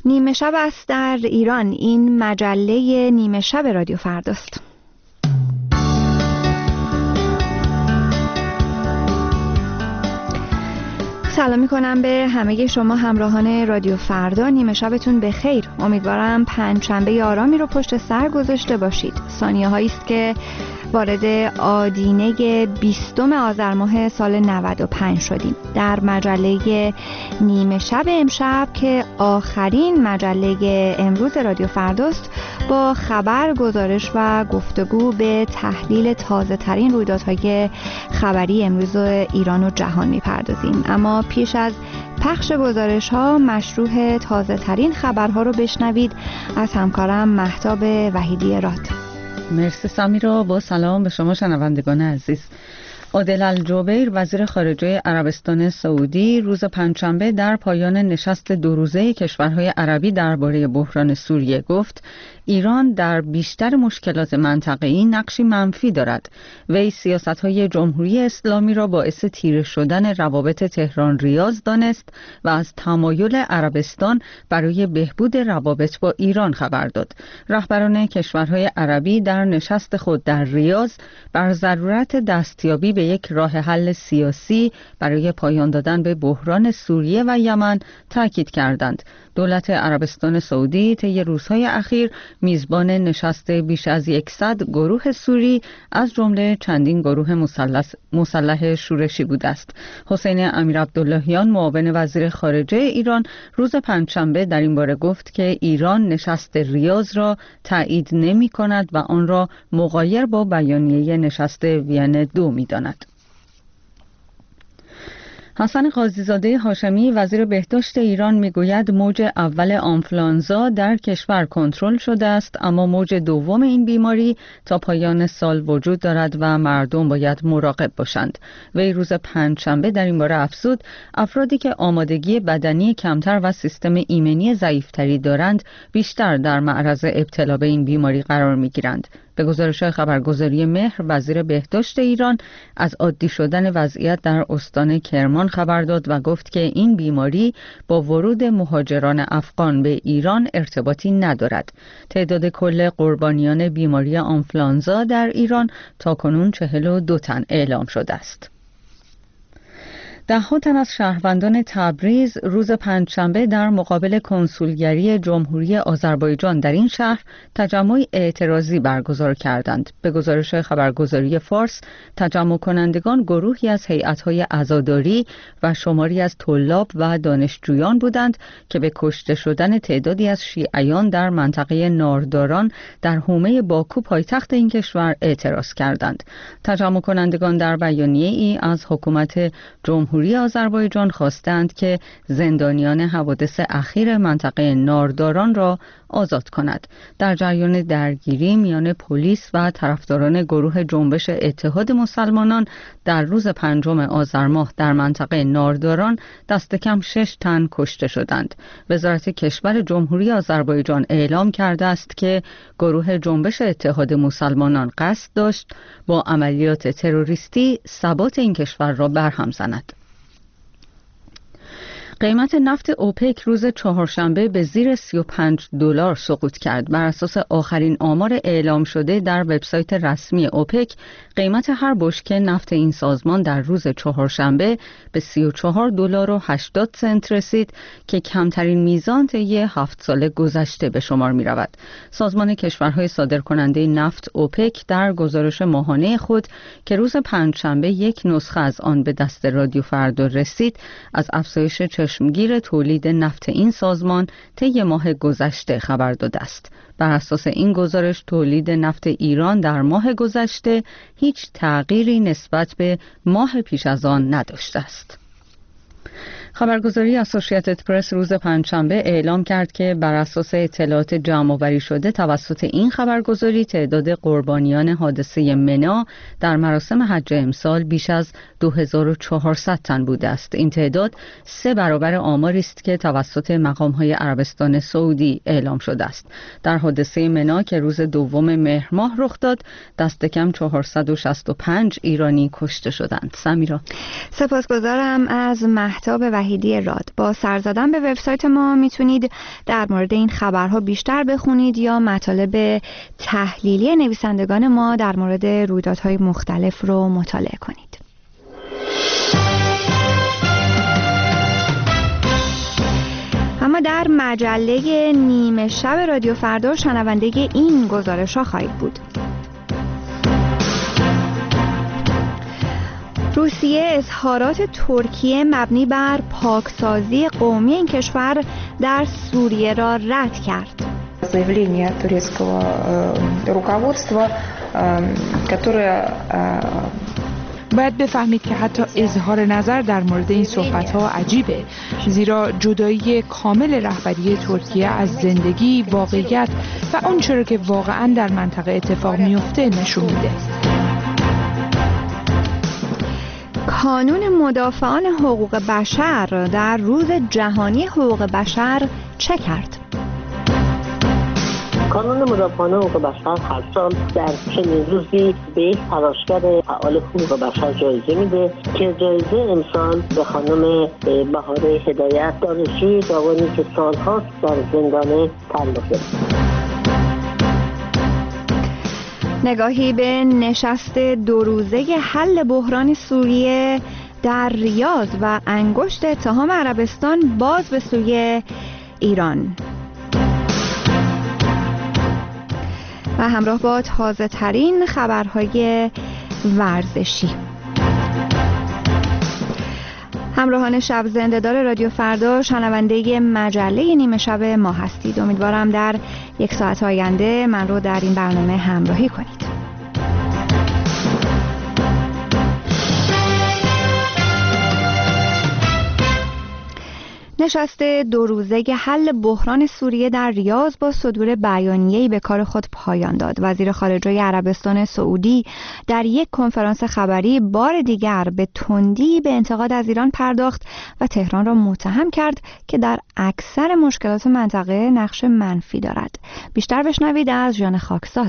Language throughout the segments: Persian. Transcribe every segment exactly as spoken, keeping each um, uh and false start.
نیمه شب است در ایران. این مجله نیمه شب رادیو فرداست. سلام میکنم به همه شما همراهان رادیو فردا. نیمه شبتون بخیر. امیدوارم پنجشنبه آرامی رو پشت سر گذاشته باشید. ثانیه هایی است که وارد آدینه بیستم آذر ماه سال نود و پنج شدیم. در مجله نیمه شب امشب که آخرین مجله امروز رادیو فرداست، با خبر، گزارش و گفتگو به تحلیل تازه ترین رویدادهای خبری امروز ایران و جهان میپردازیم. اما پیش از پخش گزارش ها مشروع تازه ترین خبرها رو بشنوید از همکارم مهتاب وحیدی راد. مرسی سمیرا. با سلام به شما شنوندگان عزیز. عادل الجبیر وزیر خارجه عربستان سعودی روز پنجشنبه در پایان نشست دو روزه کشورهای عربی درباره بحران سوریه گفت ایران در بیشتر مشکلات منطقه‌ای نقشی منفی دارد. وی سیاست‌های جمهوری اسلامی را باعث تیره شدن روابط تهران ریاض دانست و از تمایل عربستان برای بهبود روابط با ایران خبر داد. رهبران کشورهای عربی در نشست خود در ریاض بر ضرورت دستیابی به یک راه حل سیاسی برای پایان دادن به بحران سوریه و یمن تاکید کردند. دولت عربستان سعودی طی روزهای اخیر میزبان نشست بیش از صد گروه سوری از جمله چندین گروه مسلح, مسلح شورشی بوده است. حسین امیرعبداللهیان معاون وزیر خارجه ایران روز پنجشنبه در این باره گفت که ایران نشست ریاض را تایید نمی کند و آن را مغایر با بیانیه نشست وین دو می داند. حسن قاضیزاده هاشمی وزیر بهداشت ایران میگوید موج اول آنفولانزا در کشور کنترل شده است، اما موج دوم این بیماری تا پایان سال وجود دارد و مردم باید مراقب باشند. وی روز پنجشنبه در این باره افزود افرادی که آمادگی بدنی کمتر و سیستم ایمنی ضعیفتری دارند بیشتر در معرض ابتلا به این بیماری قرار میگیرند. به گزارش خبرگزاری مهر وزیر بهداشت ایران از عادی شدن وضعیت در استان کرمان خبر داد و گفت که این بیماری با ورود مهاجران افغان به ایران ارتباطی ندارد. تعداد کل قربانیان بیماری آنفولانزا در ایران تاکنون چهل و دو تن اعلام شده است. ده تن از شهروندان تبریز روز پنجشنبه در مقابل کنسولگری جمهوری آذربایجان در این شهر تجمع اعتراضی برگزار کردند. به گزارش خبرگزاری فارس، تجمع کنندگان گروهی از هیئت‌های عزاداری و شماری از طلاب و دانشجویان بودند که به کشته شدن تعدادی از شیعیان در منطقه نارداران در حومه باکو پایتخت این کشور اعتراض کردند. تجمع کنندگان در بیانیه‌ای از حکومت جمهوری جمهوری آذربایجان خواستند که زندانیان حوادث اخیر منطقه نارداران را آزاد کند. در جریان درگیری میان پلیس و طرفداران گروه جنبش اتحاد مسلمانان در روز پنجم آذر ماه در منطقه نارداران دست کم شش تن کشته شدند. وزارت کشور جمهوری آذربایجان اعلام کرده است که گروه جنبش اتحاد مسلمانان قصد داشت با عملیات تروریستی ثبات این کشور را برهم زند. قیمت نفت اوپک روز چهارشنبه به زیر سی و پنج دلار سقوط کرد. بر اساس آخرین آمار اعلام شده در وبسایت رسمی اوپک، قیمت هر بشکه نفت این سازمان در روز چهارشنبه به سی و چهار دلار و هشتاد سنت رسید که کمترین میزان طی هفت سال گذشته به شمار می رود. سازمان کشورهای صادرکننده نفت اوپک در گزارش ماهانه خود که روز پنجشنبه یک نسخه از آن به دست رادیو فردا رسید، از افزایش چشمگیر تولید نفت این سازمان طی ماه گذشته خبر داده است. بر اساس این گزارش تولید نفت ایران در ماه گذشته هیچ تغییری نسبت به ماه پیش از آن نداشته است. خبرگزاری اسوسییتد پرس روز پنجشنبه اعلام کرد که بر اساس اطلاعات جمع‌آوری شده توسط این خبرگزاری تعداد قربانیان حادثه منی در مراسم حج امسال بیش از دو هزار و چهارصد تن بوده است. این تعداد سه برابر آماری است که توسط مقام‌های عربستان سعودی اعلام شده است. در حادثه منی که روز دوم مهر ماه رخ داد، دست کم چهارصد و شصت و پنج ایرانی کشته شدند. سمیرا، سپاسگزارم از مه مهتاب وحیدی راد. با سر زدن به وبسایت ما میتونید در مورد این خبرها بیشتر بخونید یا مطالب تحلیلی نویسندگان ما در مورد رویدادهای مختلف رو مطالعه کنید. اما در مجله نیمه شب رادیو فردا شنونده این گزارش ها خواهید بود. روسیه اظهارات ترکیه مبنی بر پاکسازی قومی این کشور در سوریه را رد کرد. заявление турецкого руководства, которое باید بفهمید که حتی اظهار نظر در مورد این صحبت‌ها عجیبه، زیرا جدایی کامل رهبری ترکیه از زندگی، واقعیت و آنچه را که واقعاً در منطقه اتفاق میفته نشون میده. کانون مدافعان حقوق بشر در روز جهانی حقوق بشر چه کرد؟ کانون مدافعان حقوق بشر هر سال در چنین روزی به یک تلاشگر فعال حقوق بشر جایزه میده که جایزه امسال به خانم بهار هدایت، دانشجوی جوانی که سالهاست در زندان تعلق دارد. نگاهی به نشست دو روزه حل بحران سوریه در ریاض و انگشت اتهام عربستان باز به سوی ایران. و همراه با تازه ترین خبرهای ورزشی. همراهان شب زنده‌دار رادیو فردا شنونده مجله نیمه شب ما هستید. امیدوارم در یک ساعت آینده من رو در این برنامه همراهی کنید. نشست دو روزه حل بحران سوریه در ریاض با صدور بیانیه‌ای به کار خود پایان داد. وزیر خارجه عربستان سعودی در یک کنفرانس خبری بار دیگر به تندی به انتقاد از ایران پرداخت و تهران را متهم کرد که در اکثر مشکلات منطقه نقش منفی دارد. بیشتر بشنوید از ژان خاکزاد.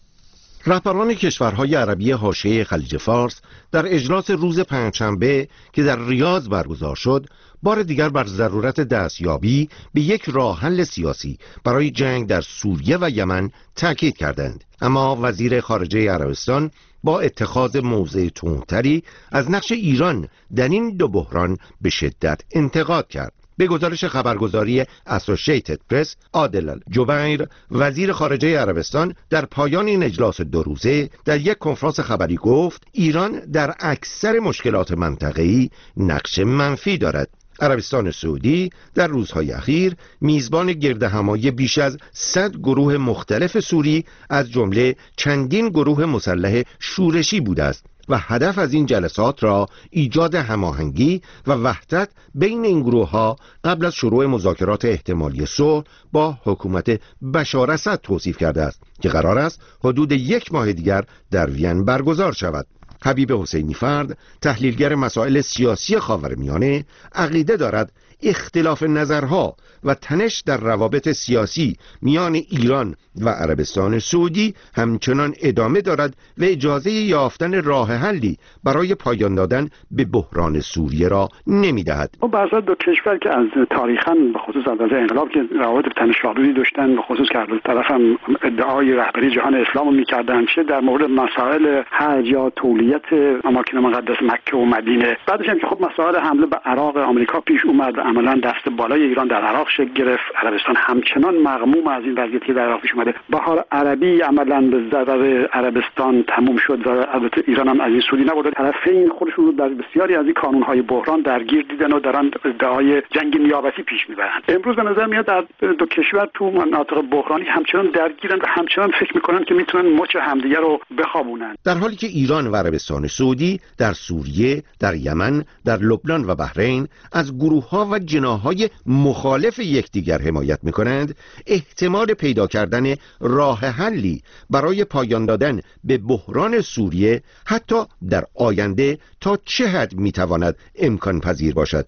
رهبران کشورهای عربی حاشیه خلیج فارس در اجلاس روز پنجشنبه که در ریاض برگزار شد، بار دیگر بر ضرورت دستیابی به یک راه حل سیاسی برای جنگ در سوریه و یمن تاکید کردند. اما وزیر خارجه عربستان با اتخاذ موضع تندتری از نقش ایران در این دو بحران به شدت انتقاد کرد. به گزارش خبرگزاری اسوسییتد پرس، عادل الجبیر، وزیر خارجه عربستان در پایان این اجلاس دو روزه در یک کنفرانس خبری گفت ایران در اکثر مشکلات منطقه‌ای نقش منفی دارد. عربستان سعودی در روزهای اخیر میزبان گردهمایی بیش از صد گروه مختلف سوری از جمله چندین گروه مسلح شورشی بوده است و هدف از این جلسات را ایجاد هماهنگی و وحدت بین این گروه‌ها قبل از شروع مذاکرات احتمالی صلح با حکومت بشار اسد توصیف کرده است که قرار است حدود یک ماه دیگر در وین برگزار شود. حبیب حسینی فرد، تحلیلگر مسائل سیاسی خاورمیانه، عقیده دارد اختلاف نظرها و تنش در روابط سیاسی میان ایران و عربستان سعودی همچنان ادامه دارد و اجازه یافتن راه حلی برای پایان دادن به بحران سوریه را نمیدهد. و بعضا دو کشور که از تاریخاً به خصوص از انقلاب که روابط تنش‌آلودی داشتن، به خصوص که از طرف هم ادعای رهبری جهان اسلام می‌کردن، چه در مورد مسائل حج یا تولیت اماکن مقدس مکه و مدینه. بعدش هم که خب مسائل حمله به عراق آمریکا پیش اومد و عملاً دست بالای ایران در عراق شکل گرفت. عربستان همچنان مغموم از این وضعیتی که در عراق پیش اومده. بهار عربی عملاً به ضرر عربستان تموم شد و البته ایران هم از این سودی نبرد. طرفین خودشون رو در بسیاری از این کانون‌های بحران درگیر دیدن و دارن ادعای جنگ نیابتی پیش میبرن. امروز به نظر میاد در دو کشور تو مناطق بحرانی همچنان درگیرن و همچنان فکر میکنن که میتونن مچ همدیگه رو بخوابونن. در حالی که ایران و عربستان سعودی در سوریه، در یمن، در لبنان و بحرین از گروه‌ها و جناح‌های مخالف یکدیگر حمایت می‌کنند، احتمال پیدا کردن راه حلی برای پایان دادن به بحران سوریه حتی در آینده تا چه حد می‌تواند امکان پذیر باشد.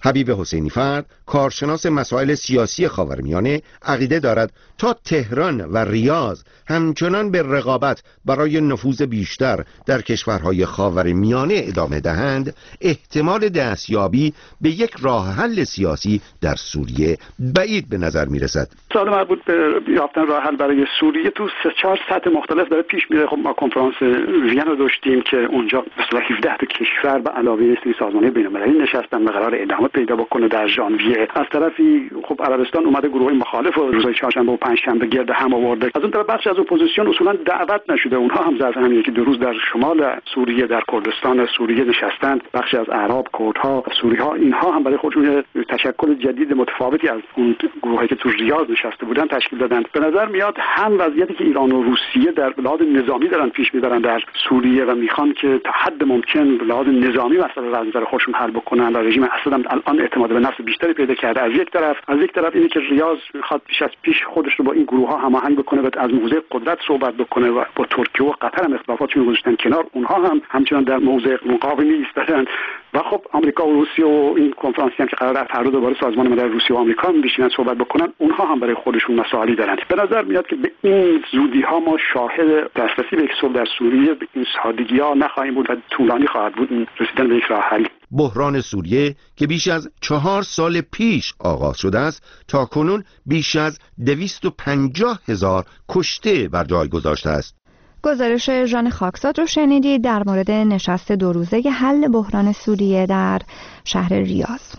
حبیب حسینی فرد، کارشناس مسائل سیاسی خاورمیانه، عقیده دارد تا تهران و ریاض همچنان به رقابت برای نفوذ بیشتر در کشورهای خاورمیانه ادامه دهند، احتمال دستیابی به یک راه حل سیاسی در سوریه بعید به نظر می رسد. سوال مربوط به یافتن راه حل برای سوریه تو سه چهار سطح مختلف داره پیش میره. خب ما کنفرانس وین رو داشتیم که اونجا مثلا هفده تا کشور به علاوه سری سازمان بین‌المللی نشستن و قرار ادامه پیدا بکنه در ژانویه. از طرفی خب عربستان اومده گروه مخالف رو روزهای چهارشنبه و پنجشنبه گرد هم آورده. از اون طرف بخش از اپوزیسیون اصولا دعوت نشده. اونها هم ظرف همین که دو روز در شمال سوریه در کردستان سوریه نشستند. بخش از اعراب، کردها، سوری‌ها، اینها هم برای خودشون تشکل جدید متفاوتی از اون گروهایی که تو ریاض نشسته بودن تشکیل دادن. به نظر میاد هم وضعیتی که ایران و روسیه در بلاد نظامی دارن پیش میبرن در سوریه و میخوان که تا حد ممکن بلاد نظامی مسئله رو از نظر خودشون حل بکنن و رژیم اسد هم الان اعتماد به نفس بیشتری پیدا کرده. از یک طرف از یک طرف اینه که ریاض میخواد پیش از پیش خودش رو با این گروه ها هماهنگ بکنه و از موضع قدرت صحبت بکنه و با ترکیه و قطر هم اختلافاتشون گذاشتن کنار. اونها هم همچنان در موضع مقاومی ایستادن و خب آمریکا و روسیه و این کنفرانسی هم که قراره فردا دوباره سازمان ملل روسیه و آمریکا هم بشینن صحبت بکنن، اونها هم برای خودشون مسائلی دارن. به نظر میاد که به این زودی ها ما شاهد دسترسی به یک صلح در سوریه به این سادگی ها نخواهیم بود و طولانی خواهد بود رسیدن به یک راه حل. بحران سوریه که بیش از چهار سال پیش آغاز شده است تا کنون بیش از دویست و پنجاه هزار کشته بر جای گذاشته است. گزارش ژان خاکزاد رو شنیدید در مورد نشست دو روزه حل بحران سوریه در شهر ریاض.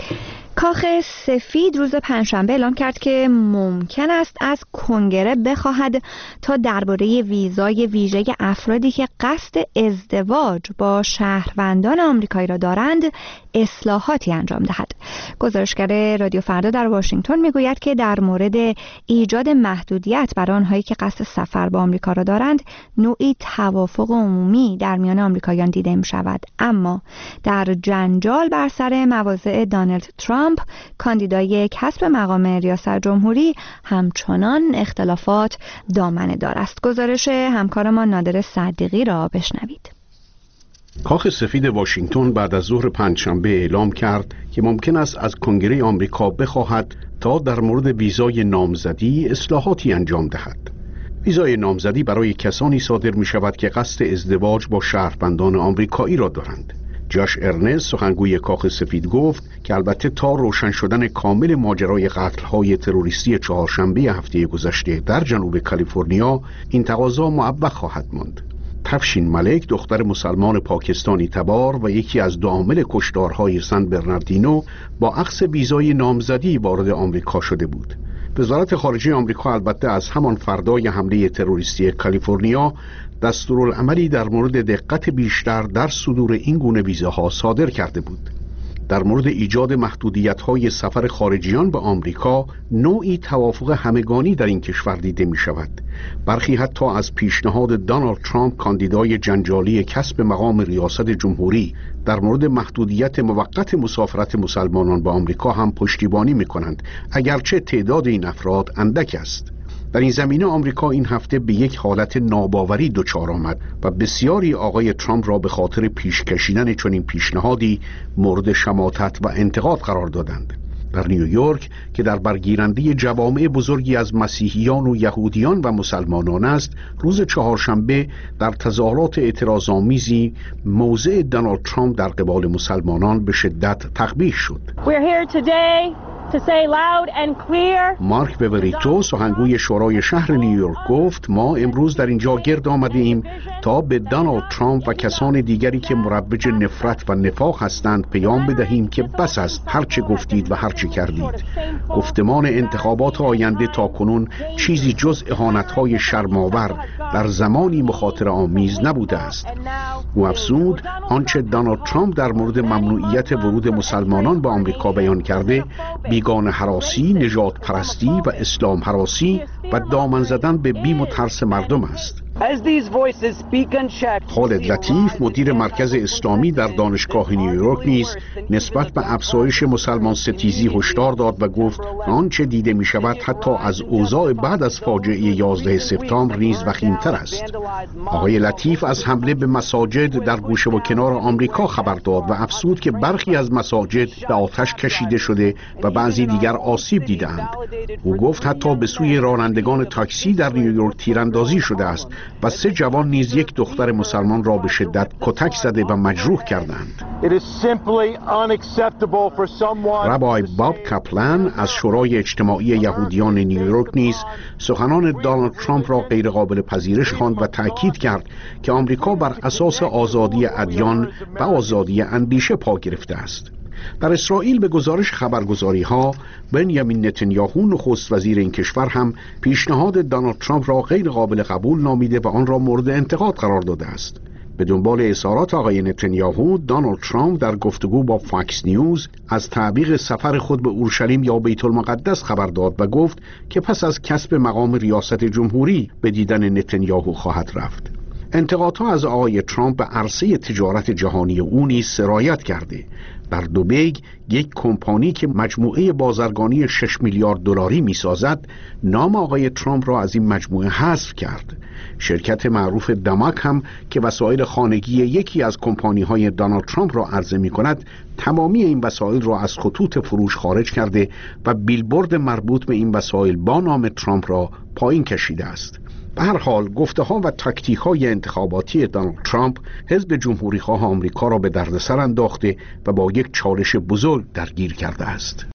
کاخ سفید روز پنجشنبه اعلام کرد که ممکن است از کنگره بخواهد تا درباره ویزای ویژه افرادی که قصد ازدواج با شهروندان آمریکایی را دارند اصلاحاتی انجام دهد. گزارشگر رادیو فردا در واشنگتن میگوید که در مورد ایجاد محدودیت برای آنهایی که قصد سفر با آمریکا را دارند نوعی توافق عمومی در میان آمریکاییان دیده می شود، اما در جنجال بر سر مواضع دونالد ترامپ کاندیدای کسب مقام ریاست جمهوری همچنان اختلافات دامنه دار است. گزارش همکارمان نادر صدیقی را بشنوید. کاخ سفید واشنگتن بعد از ظهر پنجشنبه اعلام کرد که ممکن است از کنگره آمریکا بخواهد تا در مورد ویزای نامزدی اصلاحاتی انجام دهد. ویزای نامزدی برای کسانی صادر می شود که قصد ازدواج با شهروندان آمریکایی را دارند. جاش ارنست سخنگوی کاخ سفید گفت که البته تا روشن شدن کامل ماجرای قتل‌های تروریستی چهارشنبه هفته گذشته در جنوب کالیفرنیا این تقاضا معوق خواهد ماند. تفشین ملک دختر مسلمان پاکستانی تبار و یکی از دو عامل کشتارهای سن برناردینو با اخذ ویزای نامزدی وارد آمریکا شده بود. وزارت خارجه آمریکا البته از همان فردای حمله تروریستی کالیفرنیا دستورالعملی در مورد دقت بیشتر در صدور این گونه ویزاها صادر کرده بود. در مورد ایجاد محدودیت‌های سفر خارجیان به آمریکا نوعی توافق همگانی در این کشور دیده می شود. برخی حتی از پیشنهاد دونالد ترامپ کاندیدای جنجالی کسب مقام ریاست جمهوری در مورد محدودیت موقت مسافرت مسلمانان به آمریکا هم پشتیبانی می کنند، اگرچه تعداد این افراد اندک است. در این زمینه آمریکا این هفته به یک حالت ناباوری دچار آمد و بسیاری آقای ترامپ را به خاطر پیش کشیدن چنین پیشنهادی مورد شماتت و انتقاد قرار دادند. در نیویورک که در برگیرنده جوامع بزرگی از مسیحیان و یهودیان و مسلمانان است، روز چهارشنبه در تظاهرات اعتراض‌آمیزی موضع دونالد ترامپ در قبال مسلمانان به شدت تقبیح شد. مارک بوریتو سخنگوی شورای شهر نیویورک گفت ما امروز در اینجا گرد آمده ایم تا به دونالد ترامپ و کسان دیگری که مروج نفرت و نفاق هستند پیام بدهیم که بس است هرچه گفتید و هرچه کردید. گفتمان انتخابات آینده تا کنون چیزی جز اهانت‌های شرم‌آور در زمانی مخاطره آمیز نبوده است. او افزود آنچه دونالد ترامپ در مورد ممنوعیت ورود مسلمانان به آمریکا بیان کرده بیگانه هراسی، نژاد پرستی و اسلام هراسی و دامن زدن به بیم و ترس مردم است. خالد لطیف مدیر مرکز اسلامی در دانشگاه نیویورک نیز نسبت به افزایش مسلمان ستیزی هشدار داد و گفت آنچه دیده می شود حتی از اوضاع بعد از فاجعه یازده سپتامبر نیز وخیم‌تر است. آقای لطیف از حمله به مساجد در گوشه و کنار آمریکا خبر داد و افزود که برخی از مساجد به آتش کشیده شده و بعضی دیگر آسیب دیدند. او گفت حتی به سوی رانندگان تاکسی در نیویورک تیراندازی شده است و سه جوان نیز یک دختر مسلمان را به شدت کتک زده و مجروح کردند. ربای باب کپلن از شورای اجتماعی یهودیان نیویورک نیز سخنان دونالد ترامپ را غیر قابل پذیرش خواند و تأکید کرد که آمریکا بر اساس آزادی ادیان و آزادی اندیشه پا گرفته است. در اسرائیل به گزارش خبرگزاری ها بنیامین نتانیاهو نخست وزیر این کشور هم پیشنهاد دونالد ترامپ را غیر قابل قبول نامیده و آن را مورد انتقاد قرار داده است. به دنبال اظهارات آقای نتانیاهو، دونالد ترامپ در گفتگو با فاکس نیوز از تعویق سفر خود به اورشلیم یا بیت المقدس خبر داد و گفت که پس از کسب مقام ریاست جمهوری به دیدن نتانیاهو خواهد رفت. انتقادها از آقای ترامپ به عرصه تجارت جهانی او نیز سرایت کرده. در دوبی یک کمپانی که مجموعه بازرگانی شش میلیارد دلاری می‌سازد نام آقای ترامپ را از این مجموعه حذف کرد. شرکت معروف دماک هم که وسایل خانگی یکی از کمپانی‌های دونالد ترامپ را عرضه می‌کند تمامی این وسایل را از خطوط فروش خارج کرده و بیلبورد مربوط به این وسایل با نام ترامپ را پایین کشیده است. به هر حال گفته‌ها و تاکتیک‌های انتخاباتی دونالد ترامپ حزب جمهوری‌خواه آمریکا را به دردسر انداخته و با یک چالش بزرگ درگیر کرده است.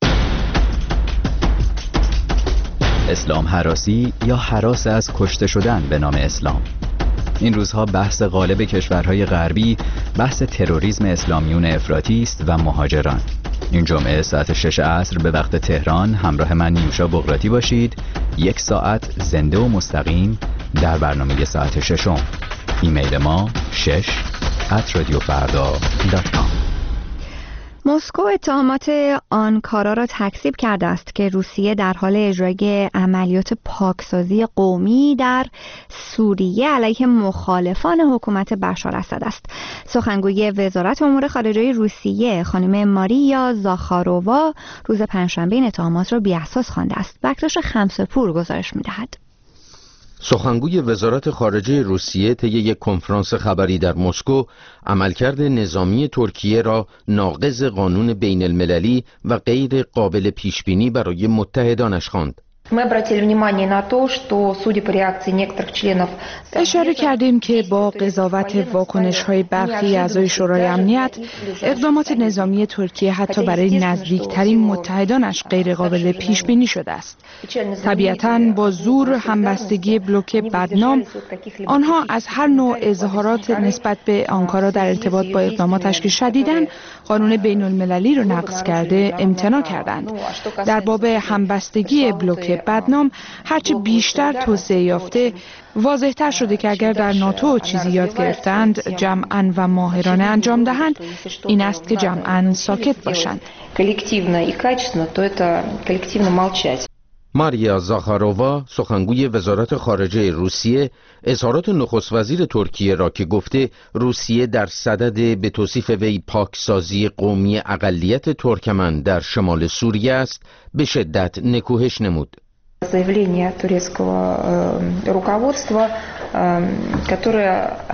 اسلام هراسی یا هراس از کشته شدن به نام اسلام. این روزها بحث غالب کشورهای غربی بحث تروریسم اسلامیون افراطی است و مهاجران. این جمعه ساعت شش عصر به وقت تهران همراه من نیوشا بغراتی باشید. یک ساعت زنده و مستقیم در برنامه ساعت ششم. ایمیل ما شش ات رادیو فردا دات کام. مسکو اتهامات آنکارا را تکذیب کرده است که روسیه در حال اجرای عملیات پاکسازی قومی در سوریه علیه مخالفان حکومت بشار اسد است. سخنگوی وزارت امور خارجه روسیه خانم ماریا زاخارووا روز پنجشنبه این اتهامات را بی‌اساس خوانده است. بکتاش خمسه‌پور گزارش می‌دهد. سخنگوی وزارت خارجه روسیه طی یک کنفرانس خبری در مسکو عملکرد نظامی ترکیه را ناقض قانون بین المللی و غیر قابل پیشبینی برای متحدانش خواند. اشاره کردیم که با قضاوت واکنش‌های برخی اعضای شورای امنیت اقدامات نظامی ترکیه حتی برای نزدیکترین متحدانش غیر قابل پیش بینی شده است. طبیعتاً با زور همبستگی بلوک بدنام آنها از هر نوع اظهارات نسبت به آنکارا در ارتباط با اقداماتش که شدیداً قانون بین المللی را نقض کرده امتناع کردند. در باب همبستگی بلوک بدنام هرچه بیشتر توسعه یافته واضح‌تر شده که اگر در ناتو چیزی یاد گرفتند جمعاً و ماهرانه انجام دهند این است که جمعاً ساکت باشند. ماریا زاخارووا سخنگوی وزارت خارجه روسیه اظهارات نخست وزیر ترکیه را که گفته روسیه در صدد به توصیف وی پاکسازی قومی اقلیت ترکمن در شمال سوریه است به شدت نکوهش نمود. Заявление турецкого руководства, которое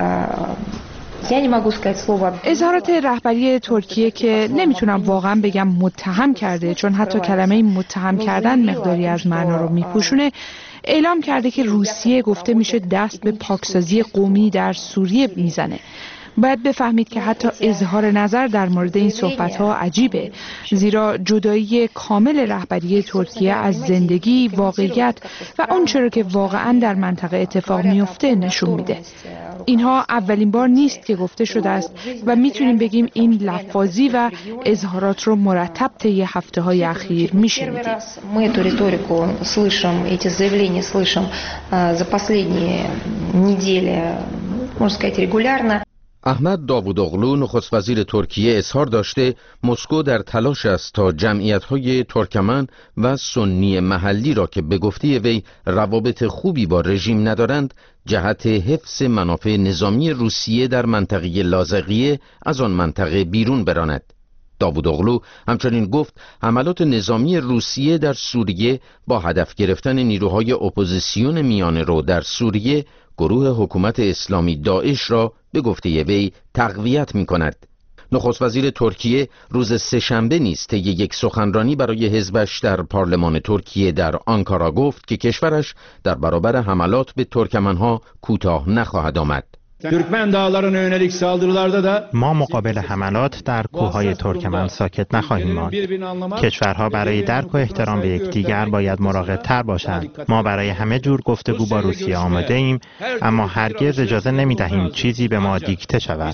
اظهارات رهبری ترکیه که نمیتونم واقعا بگم متهم کرده، چون حتی کلمه متهم کردن مقداری از معنا رو میپوشونه، اعلام کرده که روسیه گفته میشه دست به پاکسازی قومی در سوریه میزنه. باید بفهمید که حتی اظهار نظر در مورد این صحبت‌ها عجیبه، زیرا جدایی کامل رهبری ترکیه از زندگی، واقعیت و اون چرا که واقعاً در منطقه اتفاق میفته نشون میده. اینها اولین بار نیست که گفته شده است و میتونیم بگیم این لفاظی و اظهارات رو مرتب طی هفته‌های اخیر میشنیدیم. Мы эту риторику слышим, эти заявления слышим за последние недели, можно сказать, регулярно. احمد داوودوغلو نخست وزیر ترکیه اظهار داشته مسکو در تلاش است تا جمعیت‌های ترکمن و سنی محلی را که به گفته وی روابط خوبی با رژیم ندارند جهت حفظ منافع نظامی روسیه در منطقه لاذقیه از آن منطقه بیرون براند. داوودوغلو همچنین گفت حملات نظامی روسیه در سوریه با هدف گرفتن نیروهای اپوزیسیون میانه رو در سوریه گروه حکومت اسلامی داعش را به گفته وی تقویت می کند. نخست وزیر ترکیه روز سه‌شنبه نیز طی یک سخنرانی برای حزبش در پارلمان ترکیه در آنکارا گفت که کشورش در برابر حملات به ترکمنها کوتاه نخواهد آمد. Türkmen dağlarına yönelik saldırılarda da ما مقابل حملات در کوههای ترکمن ساکت نخواهیم ماند. کشورها برای درک و احترام به یکدیگر باید مراقب‌تر باشند. ما برای همه جور گفتگو با روسیه آماده ایم، اما هرگز اجازه نمی دهیم چیزی به ما دیکته شود.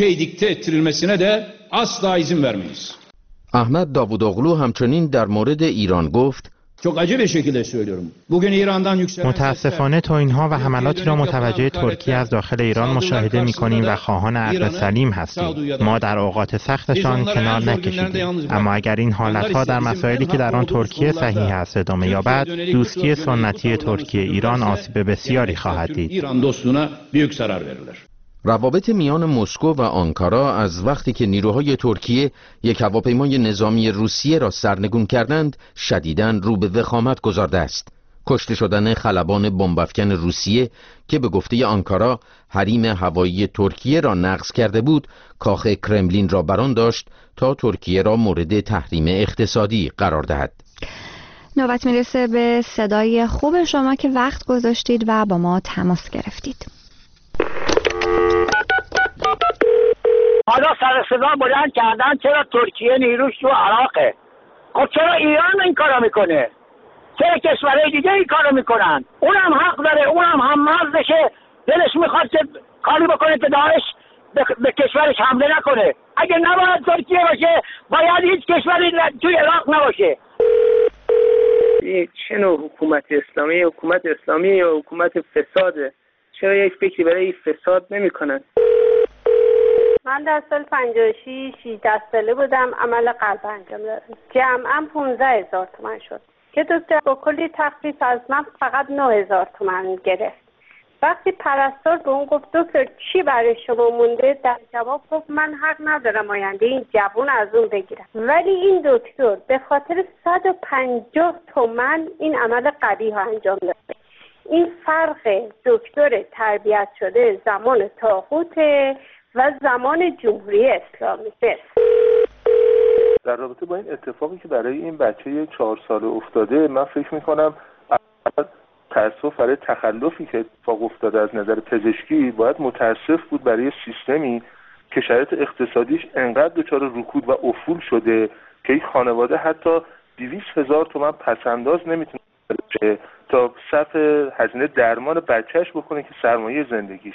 احمد داوودوغلو همچنین در مورد ایران گفت متاسفانه توهین‌ها و حملاتی را متوجه ترکیه از داخل ایران مشاهده می‌کنیم و خواهان عقل سلیم هستیم. ما در اوقات سختشان کنار نکشیدیم، اما اگر این حالت‌ها در مسائلی که در آن ترکیه صحیح است ادامه یابد، دوستی سنتی ترکیه ایران آسیب بسیاری خواهد دید. روابط میان مسکو و آنکارا از وقتی که نیروهای ترکیه یک هواپیمای نظامی روسیه را سرنگون کردند شدیداً رو به وخامت گذارده است. کشته شدن خلبان بمب‌افکن روسیه که به گفته آنکارا حریم هوایی ترکیه را نقض کرده بود، کاخ کرملین را بران داشت تا ترکیه را مورد تحریم اقتصادی قرار دهد. نوبت میرسه به صدای خوب شما که وقت گذاشتید و با ما تماس گرفتید. حالا سر صدا بلند کردن چرا ترکیه نیروش تو عراقه؟ خب چرا ایران این کارو میکنه؟ چرا کشورهای دیگه این کارو میکنن؟ اونم حق داره، اونم هم مرزشه، دلش میخواد که کاری بکنه که داعش به, به کشورش حمله نکنه. اگه نباید ترکیه باشه باید هیچ کشوری توی عراق نباشه. چه نوع حکومت اسلامی؟ حکومت اسلامی یا حکومت فساده؟ چرا یک فکری برای فساد نمیکنن؟ من در سال پنجاه و شش شانزده ساله بودم، عمل قلب انجام دادم. جمعاً پانزده هزار تومان شد که دکتر با کلی تخفیف از من فقط نه هزار تومان گرفت. وقتی پرستار به اون گفت دکتر چی برای شما مونده، در جواب گفت من حق ندارم آینده این جوون از اون بگیرم، ولی این دکتر به خاطر صد و پنجاه تومان این عمل قبیح انجام داد. این فرق دکتر تربیت شده زمان طاغوت و زمان جمهوری اسلامی است. در رابطه با این اتفاقی که برای این بچه چهار ساله افتاده، من فکر میکنم تأسف برای تخلفی که اتفاق افتاده از نظر پزشکی باید متاسف بود برای سیستمی که شرایط اقتصادیش انقدر دچار رکود و افول شده که این خانواده حتی دویست هزار تومان پسنداز نمیتونه تا صرف هزینه درمان بچهش بکنه که سرمایه زندگیش.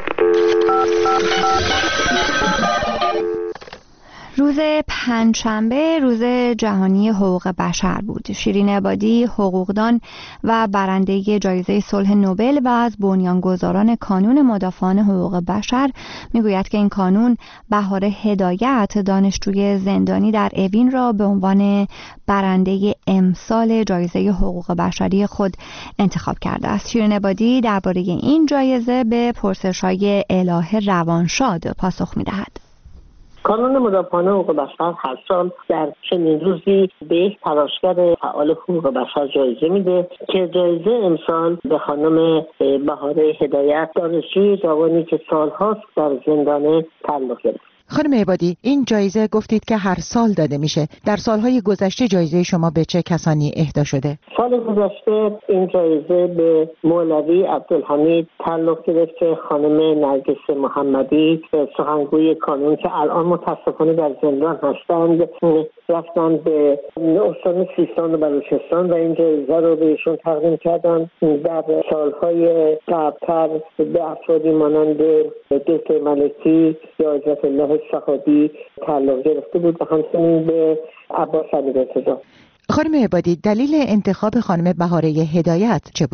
روز پنجشنبه روز جهانی حقوق بشر بود. شیرین عبادی، حقوقدان و برنده جایزه صلح نوبل و از بنیانگذاران کانون مدافعان حقوق بشر میگوید که این کانون بهار هدایت، دانشجوی زندانی در اوین را به عنوان برنده امسال جایزه حقوق بشری خود انتخاب کرده است. شیرین عبادی درباره این جایزه به پرسش‌های الهه روانشاد پاسخ می‌دهد. کانون مدافعان حقوق بشر هر سال در چنین روزی به یک تلاشگر فعال حقوق بشر جایزه میده که جایزه امسال به خانم بهاره هدایت، دانشجوی جوانی که سالهاست در زندان تعلق گرفت. خانم عبادی، این جایزه گفتید که هر سال داده میشه. در سالهای گذشته جایزه شما به چه کسانی اهدا شده؟ سال گذشته این جایزه به مولوی عبدالحمید تعلق گرفت که خانم نرگس محمدی، سخنگوی کانون که الان متاسفانه در زندان هستند، رفتن به استان سیستان و بلوچستان و این جایزه رو بهشون تقدیم کردن. در سالهای قبل‌تر به افرادی مانند دکتر ملکی یا حضرت الله صحابی تعلق گرفته بود و همچنین به عباس علیرضا. خانم عبادی، دلیل انتخاب خانم بهاره هدایت چه بوده؟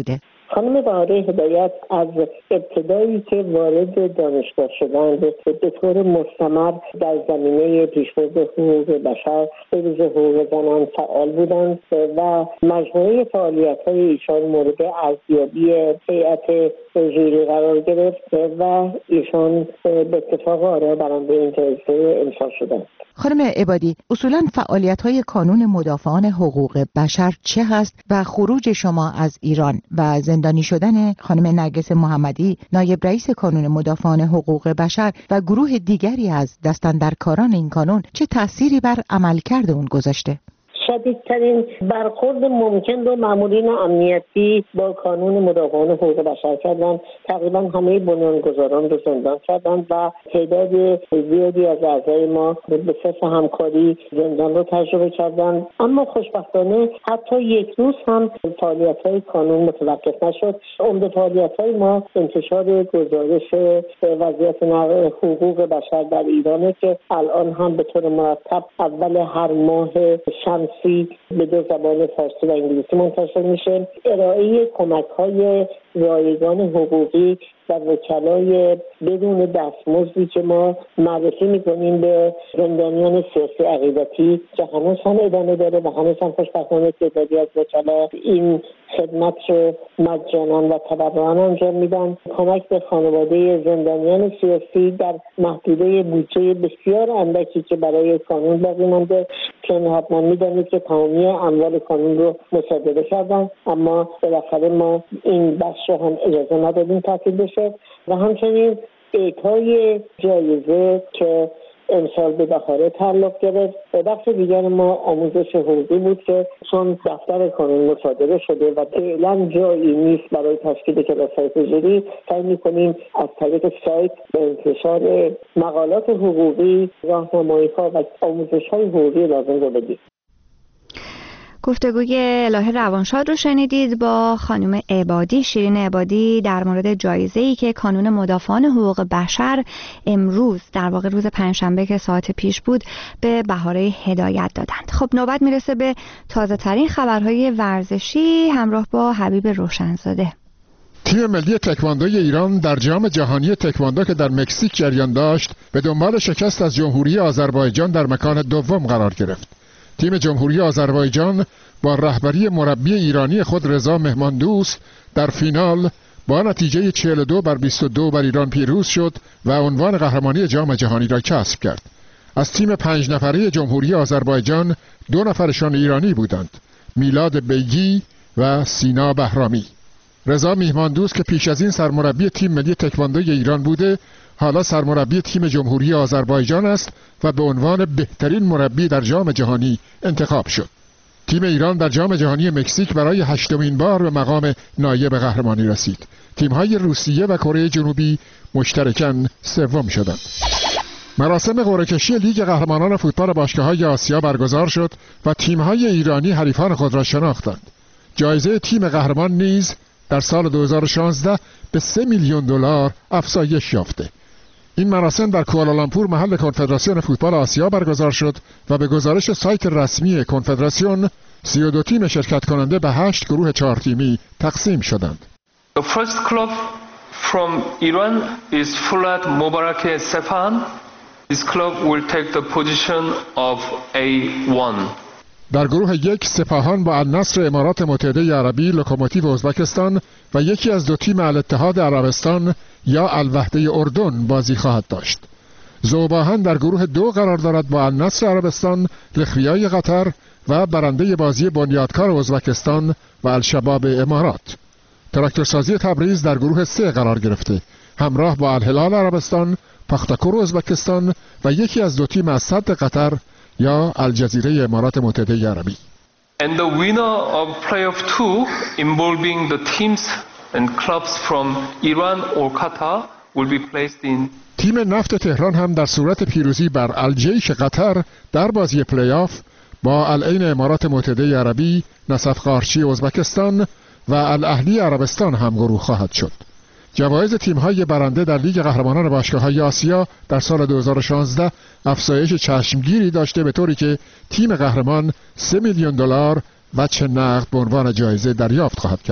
خانم بهاره هدایت از ابتدایی که وارد دانشگاه شدند به طور مستمر در زمینه پیشبرد حقوق بشر به ویژه حقوق زنان فعال بودند و مجموعه فعالیت‌های ایشان مورد ارزیابی هیئت ژوری قرار گرفت و ایشان به اتفاق آرا برنده این جایزه امسال شدند. خانم عبادی، اصولاً فعالیت‌های کانون مدافعان حقوق بشر چه هست و خروج شما از ایران و زندانی شدن خانم نرگس محمدی نایب رئیس کانون مدافعان حقوق بشر و گروه دیگری از دستاندرکاران این کانون چه تأثیری بر عملکرد اون گذاشته؟ شدیدترین برخورد ممکن رو مامورین امنیتی با کانون مدافعان حقوق بشر کردند. تقریبا همه بنیانگذاران رو زندان کردند و تعداد زیادی از اعضای ما به صرف همکاری زندان رو تجربه کردند. اما خوشبختانه حتی یک روز هم فعالیت‌های کانون متوقف نشد. عمده فعالیت‌های ما انتشار گزارش وضعیت حقوق بشر در ایرانه که الان هم به طور مرتب اول هر ماه شمس به دو زبان فارسی و انگلیسی منتشر میشه. ارائه کمک‌های رایگان حقوقی و وکلای بدون دستمزدی که ما معرفی میکنیم به زندانیان سیاسی عقیدتی که هنوز هم ادامه داره و هنوز هم خوشبختانه تعدادی از وکلا این خدمت رو مجانا و تبرعا انجام میدن. کمک به خانواده زندانیان سیاسی در محدوده بودجه بسیار اندکی که برای کانون باقی مانده، چون حتما میدانید که تمامی اموال کانون رو مصادره کردن، اما بالاخره ما این بخش رو هم اجازه ندادیم تعطیل بشه و همچنین اعطای جایزه که امسال به بهاره تعلق گرفت. و بخش دیگر ما آموزش حقوقی بود که چون دفتر کانون مصادره شده و فعلا جایی نیست برای تشکیل کلاس‌های حضوری، سعی می‌کنیم از طریق سایت به انتشار مقالات حقوقی، راهنمایی‌ها و آموزش‌های حقوقی لازم رو بدیم. گفتگوی الهه روانشاد رو شنیدید با خانم عبادی، شیرین عبادی، در مورد جایزه‌ای که کانون مدافعان حقوق بشر امروز در واقع روز پنجشنبه که ساعت پیش بود به بهاره هدایت دادند. خب نوبت میرسه به تازه ترین خبرهای ورزشی همراه با حبیب روشنزاده. تیم ملی تکواندوی ایران در جام جهانی تکواندو که در مکزیک جریان داشت به دنبال شکست از جمهوری آذربایجان در مکان دوم قرار گرفت. تیم جمهوری آذربایجان با رهبری مربی ایرانی خود رضا مهماندوست در فینال با نتیجه چهل و دو بر بیست و دو بر ایران پیروز شد و عنوان قهرمانی جام جهانی را کسب کرد. از تیم پنج نفره جمهوری آذربایجان دو نفرشان ایرانی بودند، میلاد بیگی و سینا بهرامی. رضا مهماندوست که پیش از این سرمربی تیم ملی تکواندوی ایران بوده، حالا سرمربی تیم جمهوری آذربایجان است و به عنوان بهترین مربی در جام جهانی انتخاب شد. تیم ایران در جام جهانی مکزیک برای هشتمین بار به مقام نایب قهرمانی رسید. تیم‌های روسیه و کره جنوبی مشترکاً سوم شدند. مراسم قرعه‌کشی لیگ قهرمانان فوتبال باشگاه‌های آسیا برگزار شد و تیم‌های ایرانی حریفان خود را شناختند. جایزه تیم قهرمان نیز در سال دو هزار و شانزده به سه میلیون دلار افزایش یافته. این مراسم در کوالالامپور محل کنفدراسیون فوتبال آسیا برگزار شد و به گزارش سایت رسمی کنفدراسیون سی و دو تیم شرکت کننده به هشت گروه چهار تیمی تقسیم شدند. The first club from Iran is Fulat Mubarak Sepahan. This club will take the position of A one. در گروه یک سپاهان با النصر امارات متحده عربی، لوکوموتیو ازبکستان و یکی از دو تیم الاتحاد عربستان یا الوحده اردن بازی خواهد داشت. ذوباهن در گروه دو قرار دارد با النصر عربستان، لخویای قطر و برنده بازی بنیادکار ازبکستان و الشباب امارات. تراکتورسازی تبریز در گروه سه قرار گرفته، همراه با الهلال عربستان، پختاکور ازبکستان و یکی از دو تیم از صد قطر یا الجزیره امارات متحده عربی. And the winner of playoff two involving the teams and clubs from Iran or Qatar will be placed in. تیم نفت تهران هم در صورت پیروزی بر الجیش قطر در بازی پلی‌آف با العین امارات متحده عربی، نصف قارچی ازبکستان و الاهلی عربستان هم گروه خواهد شد. جوایز تیم‌های برنده در لیگ قهرمانان باشگاه‌های آسیا در سال دو هزار و شانزده افزایش چشمگیری داشته به طوری که تیم قهرمان سه میلیون دلار و چه نقد به عنوان جایزه دریافت خواهد کرد.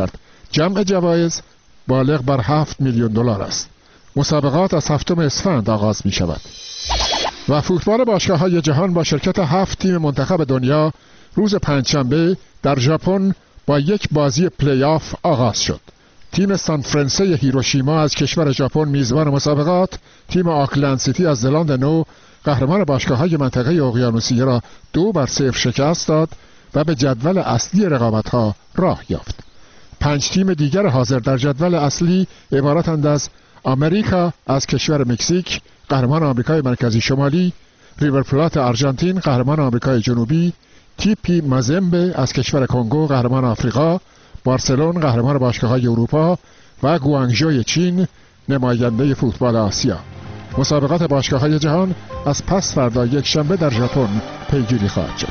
جمع جوایز بالغ بر هفت میلیون دلار است. مسابقات از هفتم اسفند آغاز می شود. و فوتبال باشگاه‌های جهان با شرکت هفت تیم منتخب دنیا روز پنجشنبه در ژاپن با یک بازی پلی آف آغاز شد. تیم سان فرانسه هیروشیما از کشور ژاپن میزبان مسابقات، تیم آکلند سیتی از زلاند نو قهرمان باشگاه‌های منطقه اقیانوسیه را دو بر صفر شکست داد و به جدول اصلی رقابت‌ها راه یافت. پنج تیم دیگر حاضر در جدول اصلی عبارتند از آمریکا از کشور مکزیک قهرمان آمریکای مرکزی شمالی، ریور پلات آرژانتین قهرمان آمریکای جنوبی، تی پی مازمبه از کشور کنگو قهرمان آفریقا، بارسلون قهرمان باشگاه‌های اروپا و گوانگژوی چین نماینده فوتبال آسیا. مسابقات باشگاه‌های جهان از پس فردا یک شنبه در ژاپن پیگیری خواهد شد.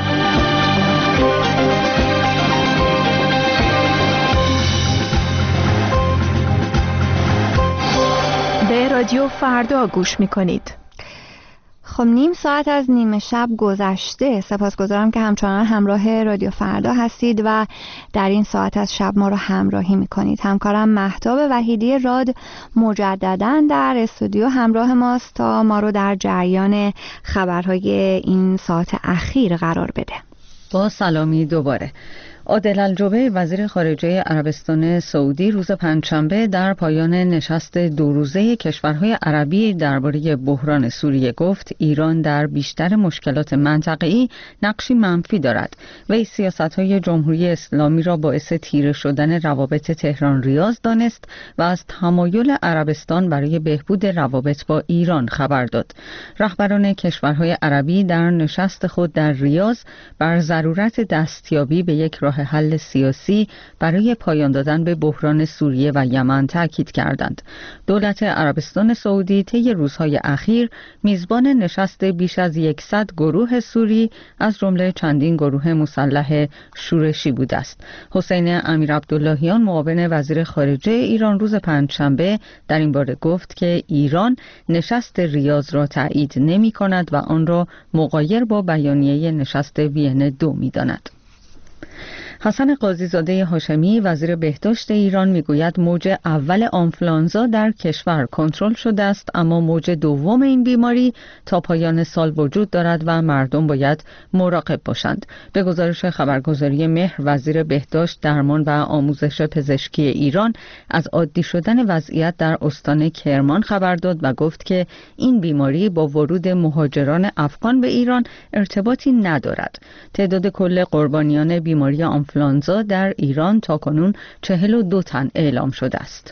به رادیو فردا گوش می‌کنید. خب نیم ساعت از نیمه شب گذشته. سپاسگزارم که همچنان همراه رادیو فردا هستید و در این ساعت از شب ما رو همراهی میکنید. همکارم مهتاب وحیدی راد مجدداً در استودیو همراه ماست تا ما رو در جریان خبرهای این ساعت اخیر قرار بده. با سلامی دوباره. عادل الجبیر وزیر خارجه عربستان سعودی روز پنجشنبه در پایان نشست دو روزه کشورهای عربی درباره بحران سوریه گفت ایران در بیشتر مشکلات منطقه‌ای نقشی منفی دارد و این سیاست‌های جمهوری اسلامی را باعث تیره شدن روابط تهران ریاض دانست و از تمایل عربستان برای بهبود روابط با ایران خبر داد. رهبران کشورهای عربی در نشست خود در ریاض بر ضرورت دستیابی به یک راه حل سیاسی برای پایان دادن به بحران سوریه و یمن تاکید کردند. دولت عربستان سعودی طی روزهای اخیر میزبان نشست بیش از صد گروه سوری از جمله چندین گروه مسلح شورشی بوده است. حسین امیر عبداللهیان معاون وزیر خارجه ایران روز پنجشنبه در این باره گفت که ایران نشست ریاض را تایید نمی کند و آن را مغایر با بیانیه نشست وین دو می داند. حسن قاضیزاده هاشمی وزیر بهداشت ایران میگوید موج اول آنفلانزا در کشور کنترل شده است، اما موج دوم این بیماری تا پایان سال وجود دارد و مردم باید مراقب باشند. به گزارش خبرگزاری مهر وزیر بهداشت، درمان و آموزش پزشکی ایران از عادی شدن وضعیت در استان کرمان خبر داد و گفت که این بیماری با ورود مهاجران افغان به ایران ارتباطی ندارد. تعداد کل قربانیان بیماری آنفلانزا در ایران تاکنون چهل و دو تن اعلام شده است.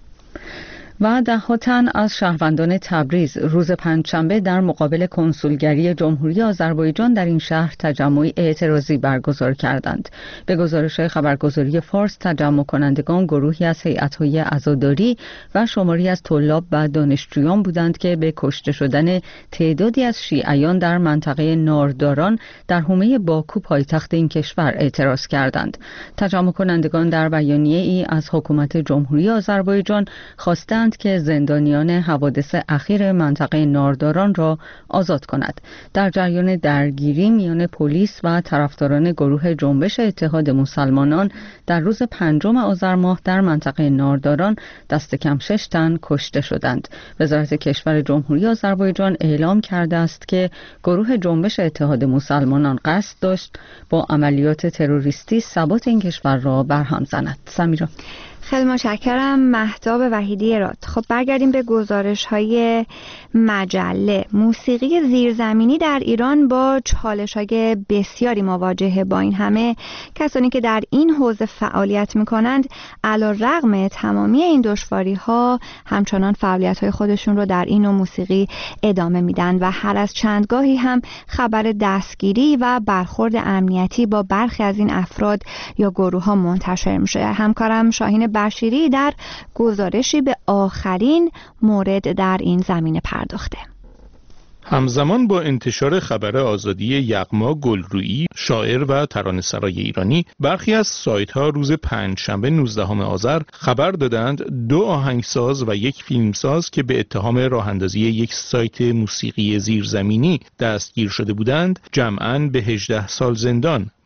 و ده ها تن از شهروندان تبریز روز پنجشنبه در مقابل کنسولگری جمهوری آذربایجان در این شهر تجمع اعتراضی برگزار کردند. به گزارش خبرگزاری فارس، تجمع کنندگان گروهی از هیئت‌های عزاداری و شماری از طلاب و دانشجویان بودند که به کشته شدن تعدادی از شیعیان در منطقه نارداران در حومه باکو پایتخت این کشور اعتراض کردند. تجمع کنندگان در بیانیه ای از حکومت جمهوری آذربایجان خواستند که زندانیان حوادث اخیر منطقه نارداران را آزاد کند. در جریان درگیری میان پلیس و طرفداران گروه جنبش اتحاد مسلمانان در روز پنجم آذر ماه در منطقه نارداران دست کم شش تن کشته شدند. وزارت کشور جمهوری آذربایجان اعلام کرده است که گروه جنبش اتحاد مسلمانان قصد داشت با عملیات تروریستی ثبات این کشور را برهم زند. سمیرا. خیلی متشکرم مهتاب وحیدی راد. خب برگردیم به گزارش های مجله. موسیقی زیرزمینی در ایران با چالش های بسیاری مواجهه. با این همه کسانی که در این حوزه فعالیت می کنند علیرغم تمامی این دشواری ها همچنان فعالیت های خودشون رو در این نوع موسیقی ادامه میدن و هر از چندگاهی هم خبر دستگیری و برخورد امنیتی با برخی از این افراد یا گروه ها منتشر میشه. همکارم شاهین بشیری در گزارشی به آخرین مورد در این زمینه پرداخته. همزمان با انتشار خبر آزادی یغما گلرویی، شاعر و ترانه‌سرای ایرانی، برخی از سایت‌ها روز پنجشنبه نوزدهم آذر خبر دادند دو آهنگساز و یک فیلمساز که به اتهام راه‌اندازی یک سایت موسیقی زیرزمینی دستگیر شده بودند، جمعاً به هجده سال زندان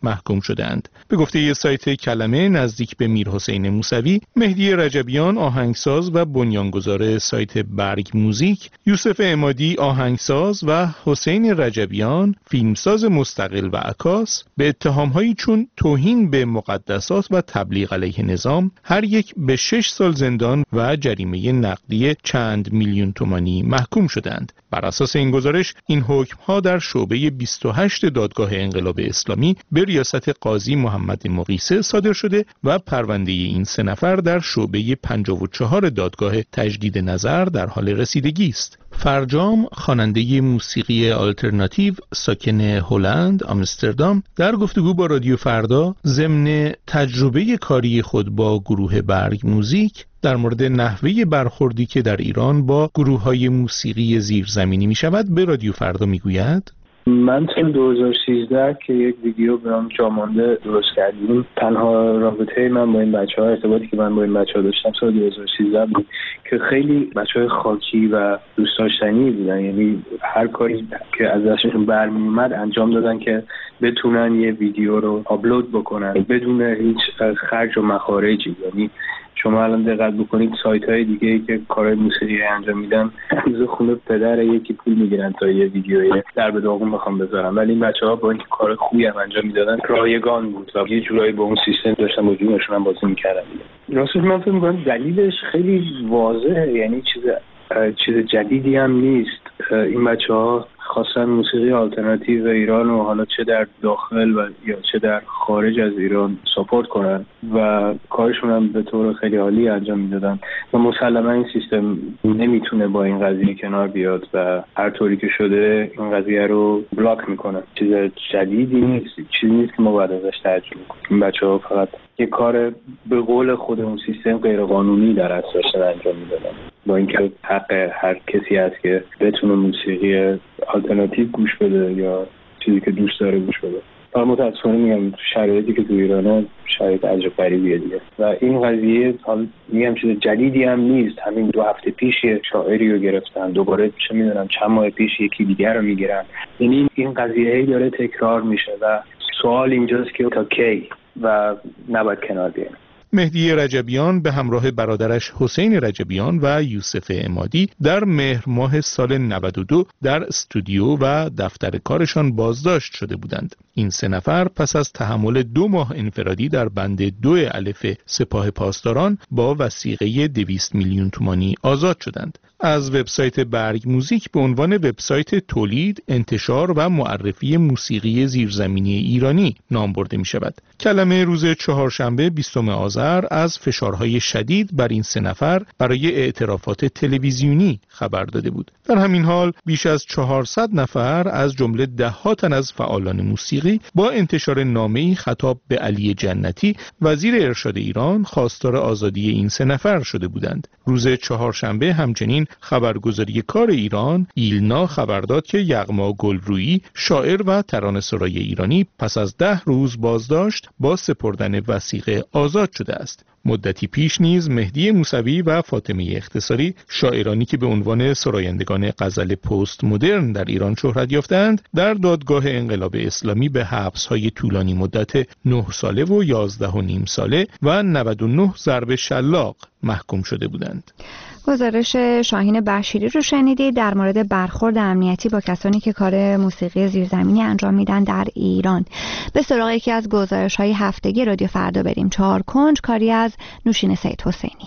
محکوم شدند. به گفته یه سایت کلمه نزدیک به میرحسین موسوی، مهدی رجبیان آهنگساز و بنیانگذار سایت برگ موزیک، یوسف عمادی آهنگساز و حسین رجبیان فیلمساز مستقل و عکاس به اتهام‌هایی چون توهین به مقدسات و تبلیغ علیه نظام هر یک به شش سال زندان و جریمه نقدی چند میلیون تومانی محکوم شدند. بر اساس این گزارش این حکم‌ها در شعبه بیست و هشت دادگاه انقلاب اسلامی به ریاست قاضی محمد مقیسه صادر شده و پرونده این سه نفر در شعبه پنجاه و چهار دادگاه تجدید نظر در حال رسیدگی است. فرجام خواننده موسیقی آلترناتیو ساکن هلند آمستردام در گفتگو با رادیو فردا ضمن تجربه کاری خود با گروه برگ موزیک در مورد نحوه برخوردی که در ایران با گروه‌های موسیقی زیرزمینی می شود به رادیو فردا می گوید: من سال دو هزار و سیزده که یک ویدیو به نام جامانده درست کردیم، تنها رابطه من با این بچه‌ها، ارتباطی که من با این بچه‌ها داشتم سال دو هزار و سیزده بود که خیلی بچه‌های خاکی و دوست داشتنی بودن. یعنی هر کاری که از دستشون برمی اومد انجام دادن که بتونن یه ویدیو رو آپلود بکنن بدون هیچ خرج و مخارجی. یعنی شما الان دقت بکنید سایت‌های دیگه‌ای که کارهای موسیقی انجام میدن از خونه پدر یکی پول میگیرن تا یه ویدیوی در به داغون بخوام بذارن، ولی این بچه‌ها با اینکه کار خوبی هم انجام میدادن رایگان بود و یه جورایی با اون سیستم داشتن با جونشون هم بازی میکردن. راستش من فکر می‌کنم دلیلش خیلی واضحه، یعنی چیز چیز جدیدی هم نیست. این بچه‌ها خواستن موسیقی آلترناتیو ایران و حالا چه در داخل و یا چه در خارج از ایران ساپورت کنن و کارشون هم به طور خیلی عالی انجام میدادن و مسلما این سیستم نمیتونه با این قضیه کنار بیاد و هر طوری که شده این قضیه رو بلاک میکنه. چیز جدیدی نیست، چیزی نیست که ما باید ازش تعجب کنیم. این بچه‌ها فقط یه کار به قول خود اون سیستم غیرقانونی در اصل داشتن انجام میدادن، با اینکه حق هر کسی هست که بتونه موسیقی آلترناتیو گوش بده یا چیزی که دوست داره گوش بده. فقط متأسفانه میگم شرایطی که تو ایرانه شرایط عجب غریبیه دیگه و این قضیه حالا میگم چیز جدیدی هم نیست. همین دو هفته پیش شاعری رو گرفتن، دوباره چه میدونم چند ماه پیش یکی دیگر رو میگیرن. یعنی این قضیه هی داره تکرار میشه و سوال اینجاست که تا کی و نباید کنار بیایم. مهدی رجبیان به همراه برادرش حسین رجبیان و یوسف عمادی در مهر ماه سال نود و دو در استودیو و دفتر کارشان بازداشت شده بودند. این سه نفر پس از تحمل دو ماه انفرادی در بند دو الف سپاه پاسداران با وثیقه دویست میلیون تومانی آزاد شدند. از وبسایت برگ موزیک به عنوان وبسایت تولید، انتشار و معرفی موسیقی زیرزمینی ایرانی نام برده می شود. کلمه روز چهارشنبه بیستم آذر از فشارهای شدید بر این سه نفر برای اعترافات تلویزیونی خبر داده بود. در همین حال بیش از چهارصد نفر از جمله ده‌ها تن از فعالان موسیقی با انتشار نامه‌ای خطاب به علی جنتی وزیر ارشاد ایران خواستار آزادی این سه نفر شده بودند. روز چهارشنبه همچنین خبرگزاری کار ایران ایلنا خبر داد که یغما گلرویی شاعر و ترانه‌سرای ایرانی پس از ده روز بازداشت با سپردن وثیقه آزاد شده است. مدتی پیش نیز مهدی موسوی و فاطمه اختصاری شاعرانی که به عنوان سرایندگان غزل پست مدرن در ایران شهرت یافتند در دادگاه انقلاب اسلامی به حبس‌های طولانی مدت نه ساله و یازده و نیم ساله و نود و نه ضرب شلاق محکوم شده بودند. گزارش شاهین بشیری رو شنیدید در مورد برخورد امنیتی با کسانی که کار موسیقی زیرزمینی انجام میدن در ایران. به سراغ یکی از گزارش‌های هفتگی رادیو فردا بریم. چهار کنج کاری از نوشین سید حسینی.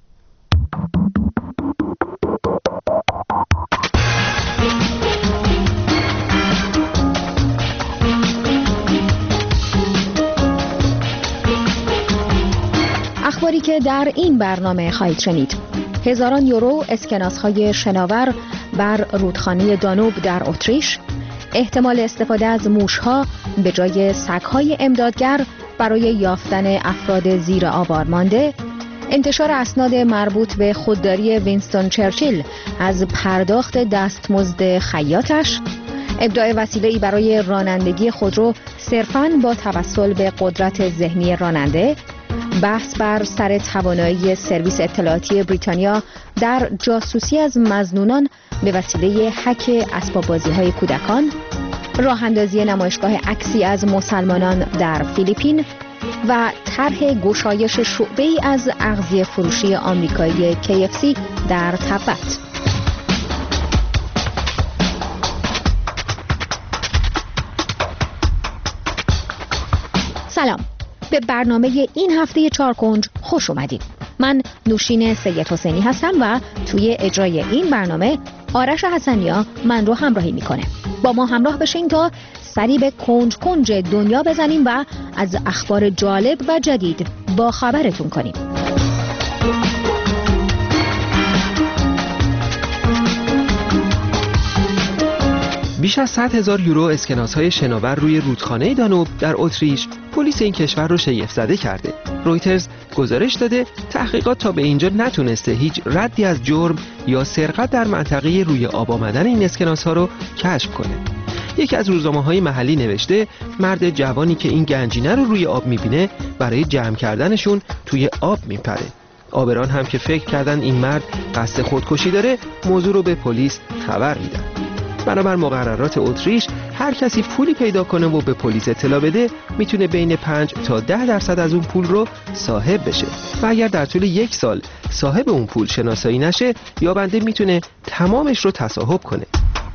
اخباری که در این برنامه خواهید شنید: هزاران یورو اسکناس‌های شناور بر رودخانه دانوب در اتریش، احتمال استفاده از موش‌ها به جای سگ‌های امدادگر برای یافتن افراد زیر آوار مانده، انتشار اسناد مربوط به خودداری وینستون چرچیل از پرداخت دستمزد خیاطش، ابداع وسیله‌ای برای رانندگی خودرو صرفاً با توسل به قدرت ذهنی راننده، بحث بر سر توانایی سرویس اطلاعاتی بریتانیا در جاسوسی از مظنونان به وسیله هک اسباب بازی‌های کودکان راه اندازی نمایشگاه عکسی از مسلمانان در فیلیپین و طرح گشایش شعبه‌ای از اغذیه فروشی آمریکایی کی اف سی در تبت. سلام، به برنامه این هفته چارکنج خوش اومدید. من نوشین سید حسینی هستم و توی اجرای این برنامه آرش حسنیا من رو همراهی میکنه. با ما همراه بشین تا سری به کنج کنج دنیا بزنیم و از اخبار جالب و جدید با خبرتون کنیم. بیش از صد هزار یورو اسکناس‌های شناور روی رودخانه دانوب در اتریش پلیس این کشور رو شگفت زده کرده. رویترز گزارش داده تحقیقات تا به اینجا نتونسته هیچ ردی از جرم یا سرقت در منطقه روی آب آمدن این اسکناس‌ها رو کشف کنه. یکی از روزنامه‌های محلی نوشته مرد جوانی که این گنجینه رو روی آب می‌بینه برای جمع کردنشون توی آب میپره. آبران هم که فکر کردن این مرد قصد خودکشی داره موضوع رو به پلیس خبر میدن. بنابر مقررات اتریش هر کسی پولی پیدا کنه و به پلیس اطلاع بده میتونه بین پنج تا ده درصد از اون پول رو صاحب بشه و اگر در طول یک سال صاحب اون پول شناسایی نشه یابنده میتونه تمامش رو تصاحب کنه.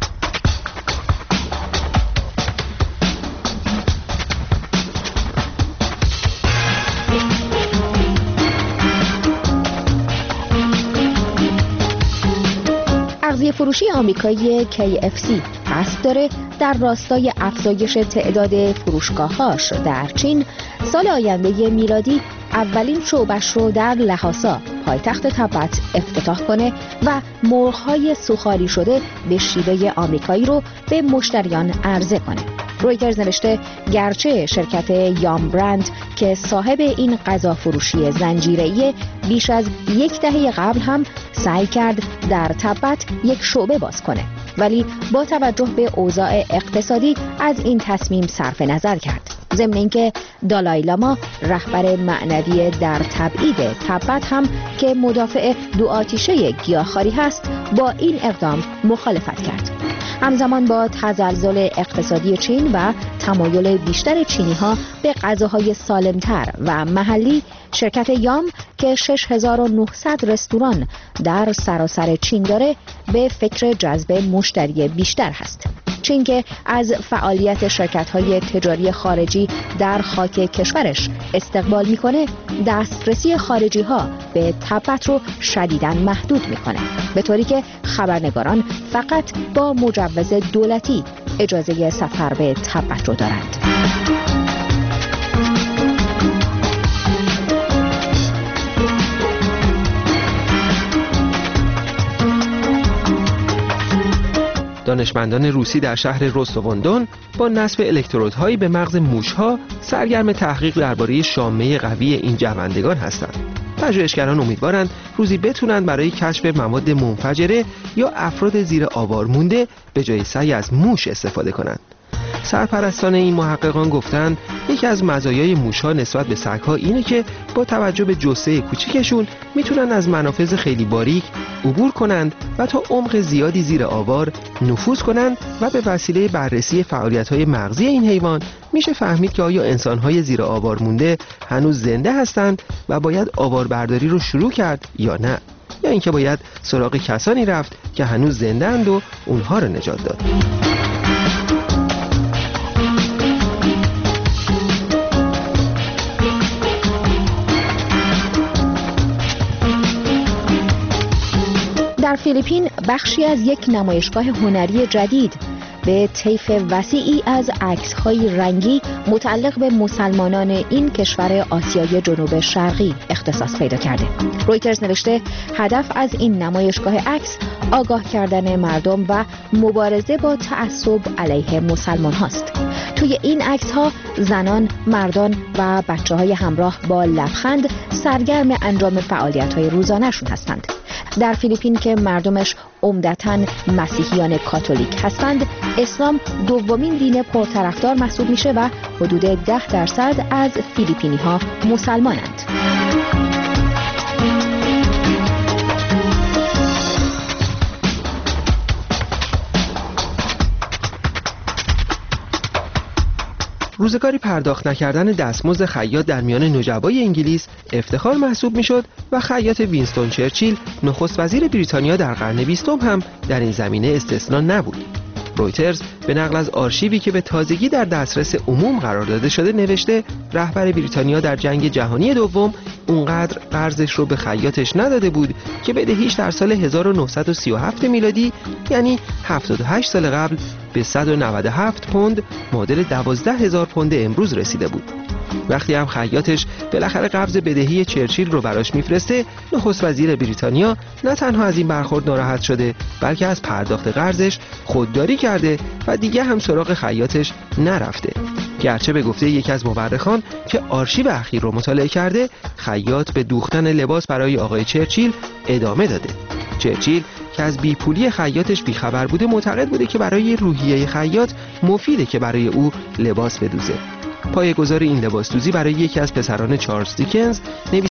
اغذیه فروشی آمریکایی کی اف سی قصد داره در راستای افزایش تعداد فروشگاه‌هاش در چین سال آینده میلادی اولین شعبش رو در لحاسا پایتخت تبت افتتاح کنه و مرغ‌های سوخاری شده به شیوه آمریکایی رو به مشتریان عرضه کنه. رویترز نوشته گرچه شرکت یام برند که صاحب این غذا فروشی زنجیره‌ای بیش از یک دهه قبل هم سعی کرد در تبت یک شعبه باز کنه ولی با توجه به اوضاع اقتصادی از این تصمیم صرف نظر کرد. ضمن اینکه دالای لاما رهبر معنوی در تبعید تبت هم که مدافع دو آتیشه گیاهخواری هست با این اقدام مخالفت کرد. همزمان با تزلزل اقتصادی چین و تمایل بیشتر چینی‌ها به غذاهای سالم‌تر و محلی، شرکت یام که شش هزار و نهصد رستوران در سراسر چین داره به فکر جذب مشتری بیشتر هست. چین که از فعالیت شرکت‌های تجاری خارجی در خاک کشورش استقبال می‌کنه، دسترسی خارجی‌ها به تبت رو شدیداً محدود می‌کنه، به طوری که خبرنگاران فقط با مجوز دولتی اجازه سفر به تبت رو دارند. دانشمندان روسی در شهر روستوون با نصب الکترودهایی به مغز موشها سرگرم تحقیق درباره شامه قوی این جوندگان هستند. پژوهشگران امیدوارند روزی بتونن برای کشف مواد منفجره یا افراد زیر آوار مونده به جای سعی از موش استفاده کنند. سرپرستان این محققان گفتند یکی از مزایای موش‌ها نسبت به سگ‌ها اینه که با توجه به جثه کوچیکشون میتونن از منافذ خیلی باریک عبور کنند و تا عمق زیادی زیر آوار نفوذ کنند و به وسیله بررسی فعالیت‌های مغزی این حیوان میشه فهمید که آیا انسان‌های زیر آوار مونده هنوز زنده هستند و باید آواربرداری رو شروع کرد یا نه، یا اینکه باید سراغ کسانی رفت که هنوز زنده اند و اونها رو نجات داد. در فیلیپین بخشی از یک نمایشگاه هنری جدید به طیف وسیعی از عکس‌های رنگی متعلق به مسلمانان این کشور آسیای جنوب شرقی اختصاص پیدا کرده. رویترز نوشته هدف از این نمایشگاه عکس آگاه کردن مردم و مبارزه با تعصب علیه مسلمان هاست. توی این عکس ها زنان، مردان و بچه های همراه با لبخند سرگرم انجام فعالیت های روزانه‌شون هستند. در فیلیپین که مردمش عمدتاً مسیحیان کاتولیک هستند، اسلام دومین دین پرطرفدار محسوب میشه و حدود ده درصد از فیلیپینی ها مسلمانند. روزگاری پرداخت نکردن دستمزد خیاط در میان نجبای انگلیس افتخار محسوب میشد و خیاط وینستون چرچیل نخست وزیر بریتانیا در قرن بیستم هم در این زمینه استثنا نبود. رویترز به نقل از آرشیوی که به تازگی در دسترس عموم قرار داده شده نوشته رهبر بریتانیا در جنگ جهانی دوم اونقدر قرضش رو به خیاطش نداده بود که بدهیش در سال هزار و نهصد و سی و هفت میلادی یعنی هفتاد و هشت سال قبل به صد و نود و هفت پوند معادل دوازده هزار پوند امروز رسیده بود. وقتی هم خیاطش بالاخره قبض بدهی چرچیل رو براش میفرسته، نخست وزیر بریتانیا نه تنها از این برخورد ناراحت شده بلکه از پرداخت قرضش خودداری کرده و دیگه هم سراغ خیاطش نرفته. گرچه به گفته یکی از مورخان که آرشیو اخیر رو مطالعه کرده، خیاط به دوختن لباس برای آقای چرچیل ادامه داده. چرچیل که از بیپولی خیاطش بیخبر بوده معتقد بوده که برای روحیه خیاط مفیده که برای او لباس بدوزه. پایه‌گذار این لباسدوزی برای یکی از پسران چارلز دیکنز